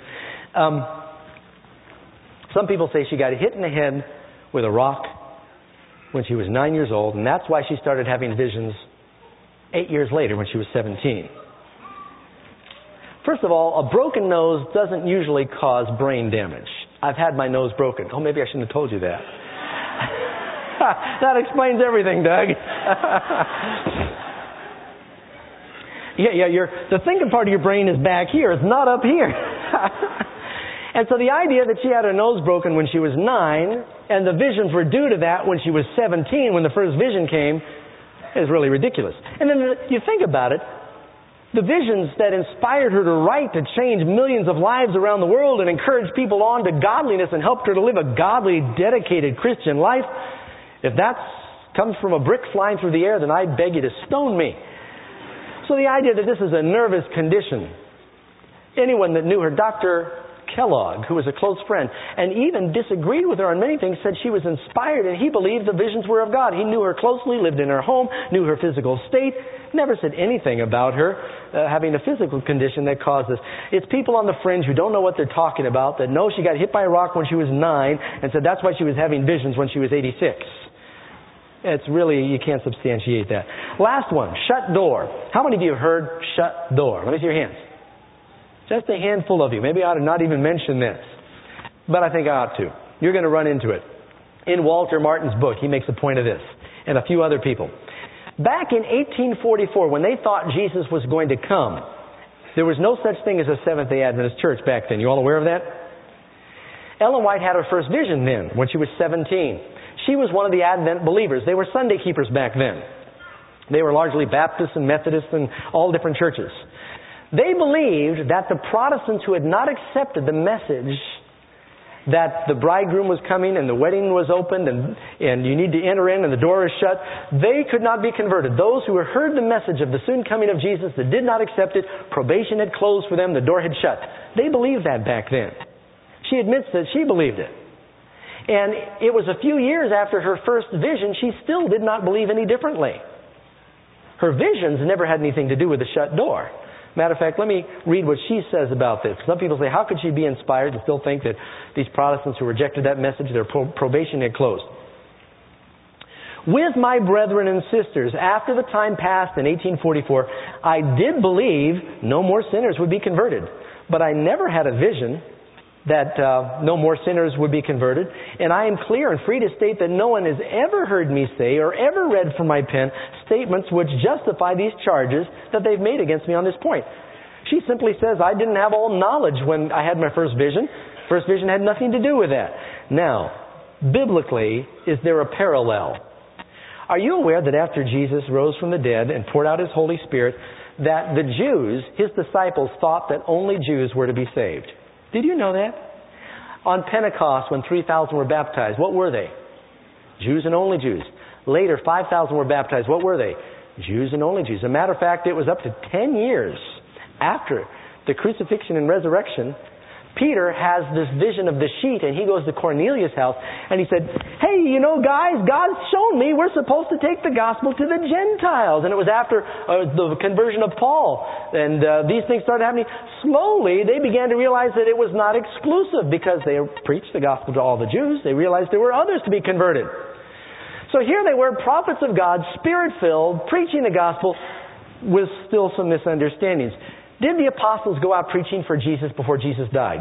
Some people say she got hit in the head with a rock when she was 9 years old, and that's why she started having visions 8 years later when she was 17. First of all, a broken nose doesn't usually cause brain damage. I've had my nose broken. Oh, maybe I shouldn't have told you that. That explains everything, Doug. Yeah, the thinking part of your brain is back here. It's not up here. And so the idea that she had her nose broken when she was 9, and the visions were due to that when she was 17, when the first vision came, is really ridiculous. And then you think about it, the visions that inspired her to write to change millions of lives around the world and encourage people on to godliness and helped her to live a godly, dedicated Christian life, if that comes from a brick flying through the air, then I beg you to stone me. So the idea that this is a nervous condition, anyone that knew her, Dr. Kellogg, who was a close friend, and even disagreed with her on many things, said she was inspired and he believed the visions were of God. He knew her closely, lived in her home, knew her physical state, never said anything about her having a physical condition that caused this. It's people on the fringe who don't know what they're talking about, that know she got hit by a rock when she was 9 and said that's why she was having visions when she was 86. It's really, you can't substantiate that. Last one, shut door. How many of you have heard shut door? Let me see your hands. Just a handful of you. Maybe I ought to not even mention this. But I think I ought to. You're going to run into it. In Walter Martin's book, he makes a point of this. And a few other people. Back in 1844, when they thought Jesus was going to come, there was no such thing as a Seventh-day Adventist church back then. You all aware of that? Ellen White had her first vision then, when she was 17. She was one of the Advent believers. They were Sunday keepers back then. They were largely Baptists and Methodists and all different churches. They believed that the Protestants who had not accepted the message that the bridegroom was coming and the wedding was opened and you need to enter in and the door is shut, they could not be converted. Those who had heard the message of the soon coming of Jesus that did not accept it, probation had closed for them, the door had shut. They believed that back then. She admits that she believed it. And it was a few years after her first vision, she still did not believe any differently. Her visions never had anything to do with the shut door. Matter of fact, let me read what she says about this. Some people say, how could she be inspired and still think that these Protestants who rejected that message, their probation had closed? With my brethren and sisters, after the time passed in 1844, I did believe no more sinners would be converted. But I never had a vision that no more sinners would be converted. And I am clear and free to state that no one has ever heard me say or ever read from my pen statements which justify these charges that they've made against me on this point. She simply says, I didn't have all knowledge when I had my first vision. First vision had nothing to do with that. Now, biblically, is there a parallel? Are you aware that after Jesus rose from the dead and poured out His Holy Spirit, that the Jews, His disciples, thought that only Jews were to be saved? Did you know that? On Pentecost, when 3,000 were baptized, what were they? Jews and only Jews. Later, 5,000 were baptized. What were they? Jews and only Jews. As a matter of fact, it was up to 10 years after the crucifixion and resurrection, Peter has this vision of the sheet, and he goes to Cornelius' house, and he said, hey, you know, guys, God's shown me we're supposed to take the gospel to the Gentiles. And it was after the conversion of Paul, and these things started happening. Slowly, they began to realize that it was not exclusive, because they preached the gospel to all the Jews. They realized there were others to be converted. So here they were, prophets of God, Spirit-filled, preaching the gospel, with still some misunderstandings. Did the apostles go out preaching for Jesus before Jesus died?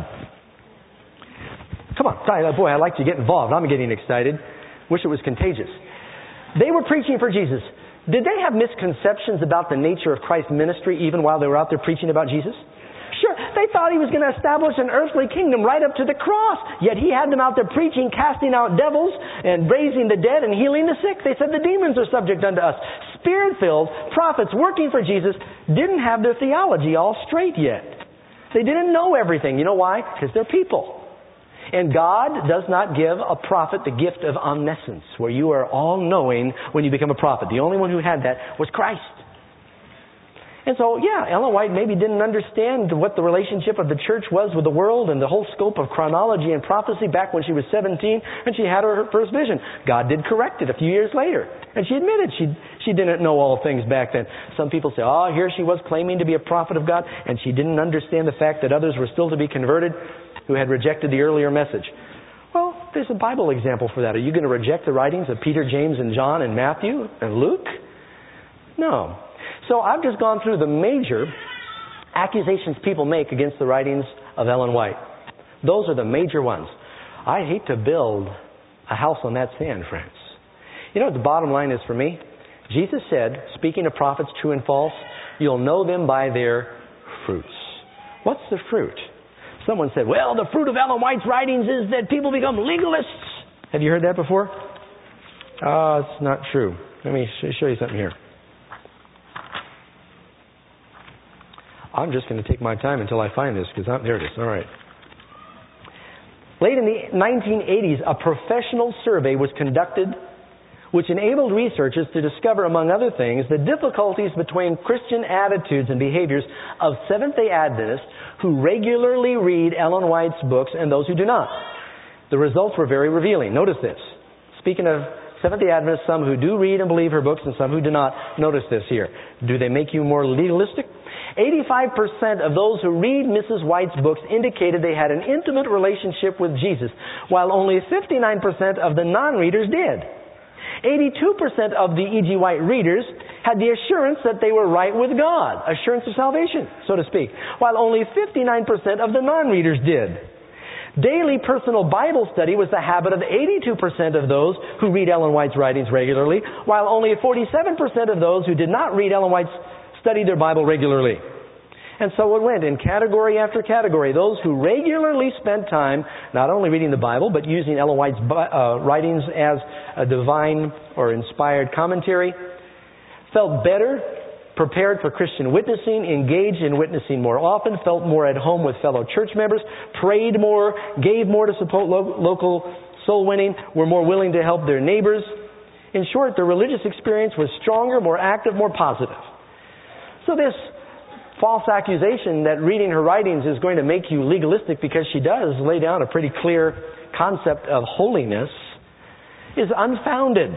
Come on, boy, I like to get involved. I'm getting excited. Wish it was contagious. They were preaching for Jesus. Did they have misconceptions about the nature of Christ's ministry even while they were out there preaching about Jesus? Sure, they thought He was going to establish an earthly kingdom right up to the cross. Yet He had them out there preaching, casting out devils, and raising the dead and healing the sick. They said the demons are subject unto us. Spirit-filled prophets working for Jesus didn't have their theology all straight yet. They didn't know everything. You know why? Because they're people. And God does not give a prophet the gift of omniscience, where you are all-knowing when you become a prophet. The only one who had that was Christ. And so, yeah, Ellen White maybe didn't understand what the relationship of the church was with the world and the whole scope of chronology and prophecy back when she was 17 and she had her first vision. God did correct it a few years later. And she admitted she didn't know all things back then. Some people say, oh, here she was claiming to be a prophet of God, and she didn't understand the fact that others were still to be converted who had rejected the earlier message. Well, there's a Bible example for that. Are you going to reject the writings of Peter, James, and John, and Matthew, and Luke? No. So I've just gone through the major accusations people make against the writings of Ellen White. Those are the major ones. I hate to build a house on that sand, friends. You know what the bottom line is for me? Jesus said, speaking of prophets, true and false, you'll know them by their fruits. What's the fruit? Someone said, well, the fruit of Ellen White's writings is that people become legalists. Have you heard that before? It's not true. Let me show you something here. I'm just going to take my time until I find this, because there it is. All right. Late in the 1980s, a professional survey was conducted which enabled researchers to discover, among other things, the difficulties between Christian attitudes and behaviors of Seventh-day Adventists who regularly read Ellen White's books and those who do not. The results were very revealing. Notice this. Speaking of Seventh-day Adventists, some who do read and believe her books and some who do not, notice this here. Do they make you more legalistic? 85% of those who read Mrs. White's books indicated they had an intimate relationship with Jesus, while only 59% of the non-readers did. 82% of the E.G. White readers had the assurance that they were right with God, assurance of salvation, so to speak, while only 59% of the non-readers did. Daily personal Bible study was the habit of 82% of those who read Ellen White's writings regularly, while only 47% of those who did not read Ellen White's studied their Bible regularly. And so it went in category after category. Those who regularly spent time not only reading the Bible, but using Ellen White's writings as a divine or inspired commentary, felt better, prepared for Christian witnessing, engaged in witnessing more often, felt more at home with fellow church members, prayed more, gave more to support local soul winning, were more willing to help their neighbors. In short, the religious experience was stronger, more active, more positive. So this false accusation that reading her writings is going to make you legalistic because she does lay down a pretty clear concept of holiness is unfounded.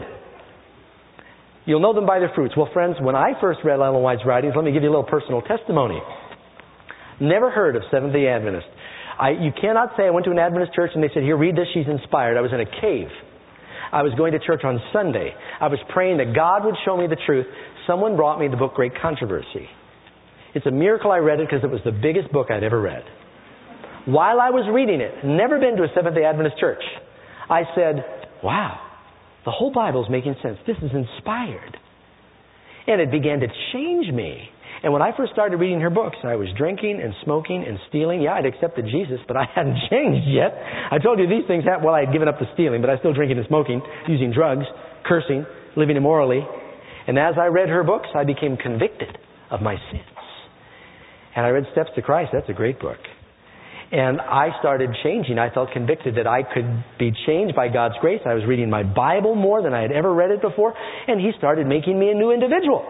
You'll know them by their fruits. Well, friends, when I first read Ellen White's writings, let me give you a little personal testimony. Never heard of Seventh-day Adventist. You cannot say I went to an Adventist church and they said, here, read this, she's inspired. I was in a cave. I was going to church on Sunday. I was praying that God would show me the truth. Someone brought me the book Great Controversy. It's a miracle I read it because it was the biggest book I'd ever read. While I was reading it, never been to a Seventh-day Adventist church, I said, wow, the whole Bible's making sense. This is inspired. And it began to change me. And when I first started reading her books, I was drinking and smoking and stealing. Yeah, I'd accepted Jesus, but I hadn't changed yet. I told you these things happened. Well, I had given up the stealing, but I was still drinking and smoking, using drugs, cursing, living immorally. And as I read her books, I became convicted of my sins. And I read Steps to Christ. That's a great book. And I started changing. I felt convicted that I could be changed by God's grace. I was reading my Bible more than I had ever read it before. And He started making me a new individual.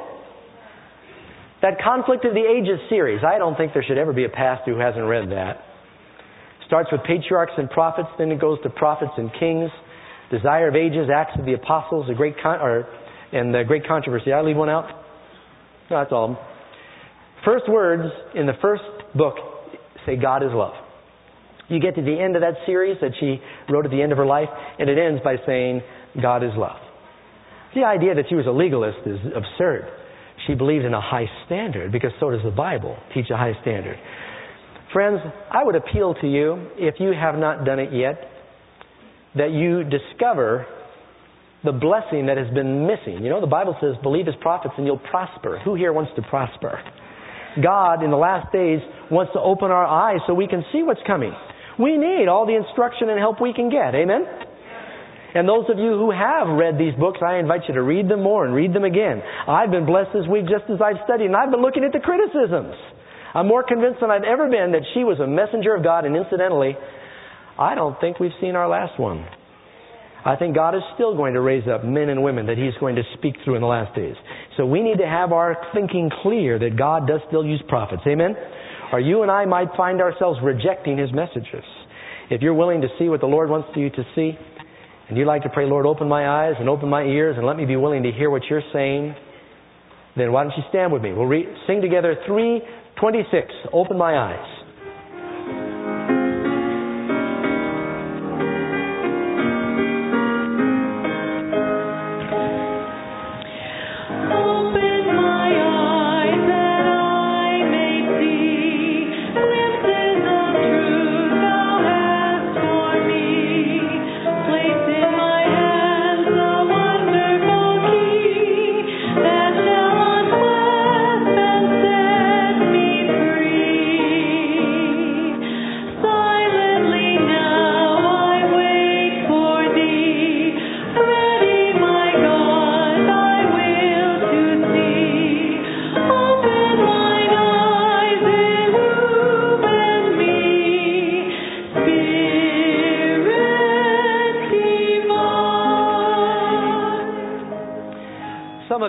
That Conflict of the Ages series, I don't think there should ever be a pastor who hasn't read that. Starts with patriarchs and prophets, then it goes to prophets and kings. Desire of Ages, Acts of the Apostles, the Great Controversy. Did I leave one out? No, that's all of them. First words in the first book say God is love. You get to the end of that series that she wrote at the end of her life, and it ends by saying God is love. The idea that she was a legalist is absurd. She believed in a high standard because so does the Bible teach a high standard. Friends, I would appeal to you, if you have not done it yet, that you discover the blessing that has been missing. You know, the Bible says, believe His prophets and you'll prosper. Who here wants to prosper? God, in the last days, wants to open our eyes so we can see what's coming. We need all the instruction and help we can get. Amen? And those of you who have read these books, I invite you to read them more and read them again. I've been blessed this week just as I've studied, and I've been looking at the criticisms. I'm more convinced than I've ever been that she was a messenger of God, and incidentally, I don't think we've seen our last one. I think God is still going to raise up men and women that He's going to speak through in the last days. So we need to have our thinking clear that God does still use prophets. Amen? Or you and I might find ourselves rejecting His messages. If you're willing to see what the Lord wants you to see, and you'd like to pray, Lord, open my eyes and open my ears and let me be willing to hear what You're saying, then why don't you stand with me? We'll sing together 326, Open My Eyes.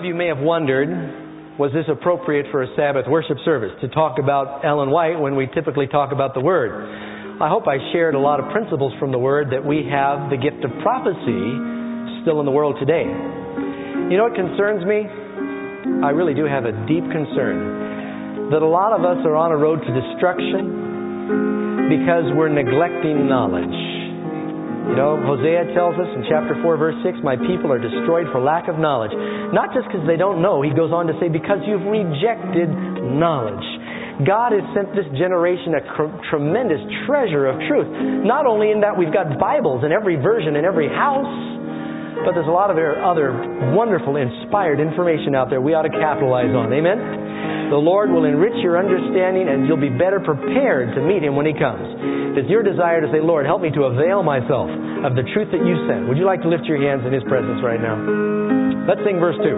Some of you may have wondered, was this appropriate for a Sabbath worship service to talk about Ellen White when we typically talk about the Word? I hope I shared a lot of principles from the Word that we have the gift of prophecy still in the world today. You know what concerns me? I really do have a deep concern that a lot of us are on a road to destruction because we're neglecting knowledge. You know, Hosea tells us in chapter 4, verse 6, my people are destroyed for lack of knowledge. Not just because they don't know. He goes on to say, because you've rejected knowledge. God has sent this generation a tremendous treasure of truth. Not only in that we've got Bibles in every version, in every house, but there's a lot of other wonderful, inspired information out there we ought to capitalize on. Amen? The Lord will enrich your understanding and you'll be better prepared to meet Him when He comes. It's your desire to say, Lord, help me to avail myself of the truth that you sent. Would you like to lift your hands in His presence right now? Let's sing verse 2.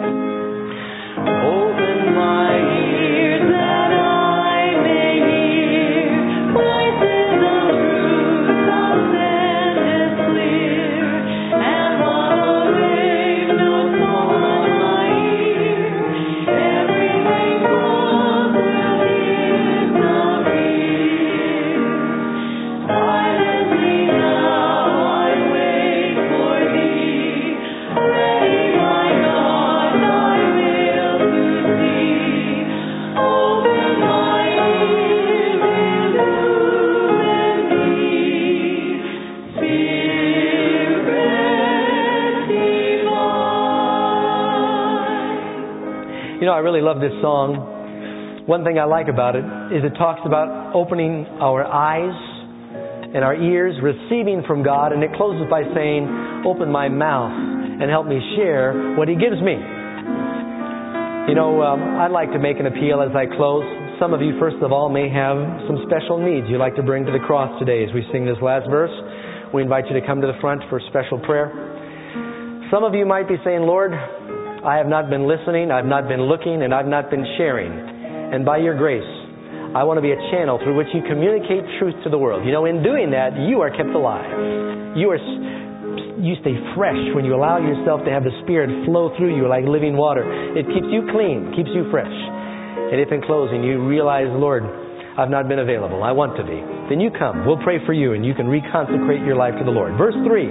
Open my ears that I may hear voices of truth thou sendest clear, and while a rave notes on my ear, everything falls will in the rear. Silently now I wait for thee, ready my God thy will to see. Open my ears, illumine me, Spirit divine. You know, I really love this song. One thing I like about it is it talks about opening our eyes and our ears, receiving from God, and it closes by saying, open my mouth and help me share what He gives me. You know, I'd like to make an appeal as I close. Some of you, first of all, may have some special needs you'd like to bring to the cross today as we sing this last verse. We invite you to come to the front for special prayer. Some of you might be saying, Lord, I have not been listening, I've not been looking, and I've not been sharing. And by your grace, I want to be a channel through which you communicate truth to the world. You know, in doing that, you are kept alive. You stay fresh when you allow yourself to have the Spirit flow through you like living water. It keeps you clean, keeps you fresh. And if in closing you realize, Lord, I've not been available, I want to be, then you come. We'll pray for you and you can reconsecrate your life to the Lord. Verse 3.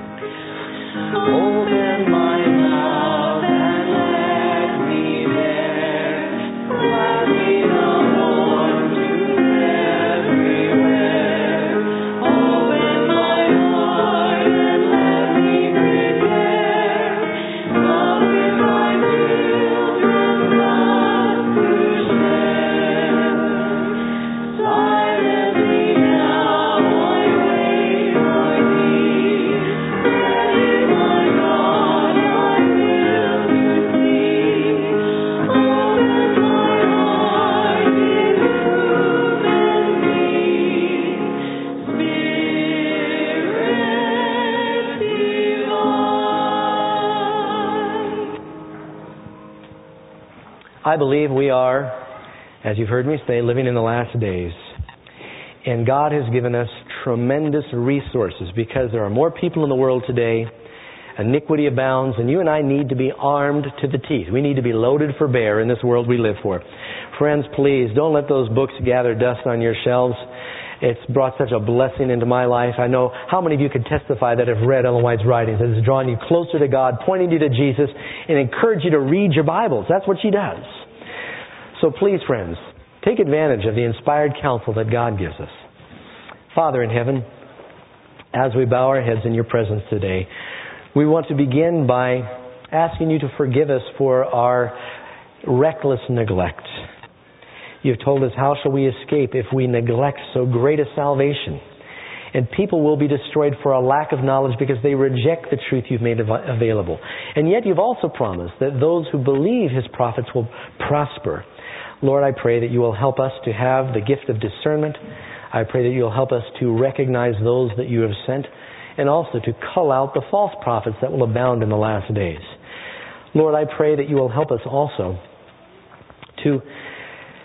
Open my mouth and let me bear gladly the warm truth everywhere. Open my heart and let me prepare love with my children love to share. Silently now I wait for thee, ready my God thy will to see. Open my heart, illumine me, Spirit divine. I believe we are, as you've heard me say, living in the last days. And God has given us tremendous resources because there are more people in the world today. Iniquity abounds, and you and I need to be armed to the teeth. We need to be loaded for bear in this world we live for. Friends, please, don't let those books gather dust on your shelves. It's brought such a blessing into my life. I know how many of you could testify that have read Ellen White's writings. It has drawn you closer to God, pointing you to Jesus, and encouraged you to read your Bibles. That's what she does. So please, friends, take advantage of the inspired counsel that God gives us. Father in heaven, as we bow our heads in your presence today, we want to begin by asking you to forgive us for our reckless neglect. You've told us, how shall we escape if we neglect so great a salvation? And people will be destroyed for a lack of knowledge because they reject the truth you've made available. And yet you've also promised that those who believe His prophets will prosper. Lord, I pray that you will help us to have the gift of discernment. I pray that you'll help us to recognize those that you have sent and also to cull out the false prophets that will abound in the last days. Lord, I pray that you will help us also to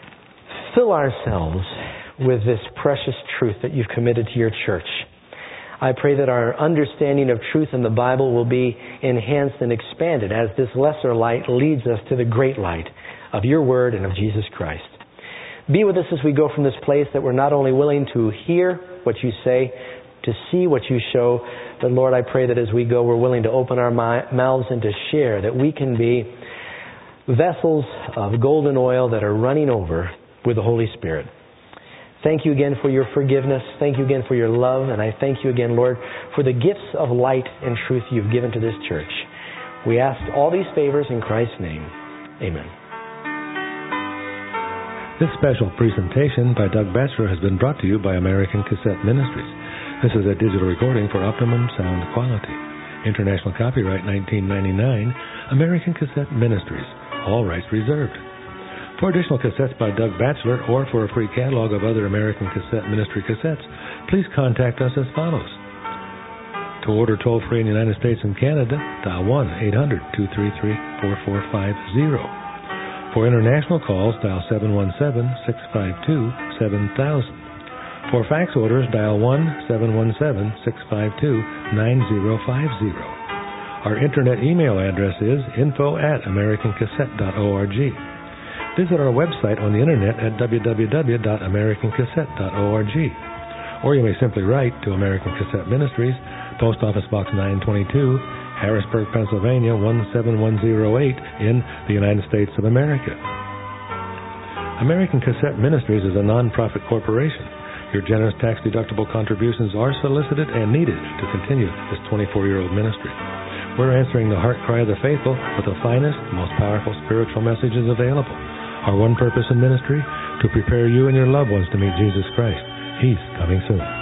fill ourselves with this precious truth that you've committed to your church. I pray that our understanding of truth in the Bible will be enhanced and expanded as this lesser light leads us to the great light of your Word and of Jesus Christ. Be with us as we go from this place, that we're not only willing to hear what you say, to see what you show, but Lord, I pray that as we go, we're willing to open our mouths and to share, that we can be vessels of golden oil that are running over with the Holy Spirit. Thank you again for your forgiveness. Thank you again for your love. And I thank you again, Lord, for the gifts of light and truth you've given to this church. We ask all these favors in Christ's name. Amen. This special presentation by Doug Batchelor has been brought to you by American Cassette Ministries. This is a digital recording for optimum sound quality. International copyright 1999, American Cassette Ministries. All rights reserved. For additional cassettes by Doug Batchelor or for a free catalog of other American Cassette Ministry cassettes, please contact us as follows. To order toll-free in the United States and Canada, dial 1-800-233-4450. For international calls, dial 717-652-7000. For fax orders, dial 1-717-652-9050. Our internet email address is info@americancassette.org. Visit our website on the internet at www.americancassette.org. Or you may simply write to American Cassette Ministries, Post Office Box 922, Harrisburg, Pennsylvania 17108 in the United States of America. American Cassette Ministries is a non-profit corporation. Your generous tax-deductible contributions are solicited and needed to continue this 24-year-old ministry. We're answering the heart cry of the faithful with the finest, most powerful spiritual messages available. Our one purpose in ministry, to prepare you and your loved ones to meet Jesus Christ. He's coming soon.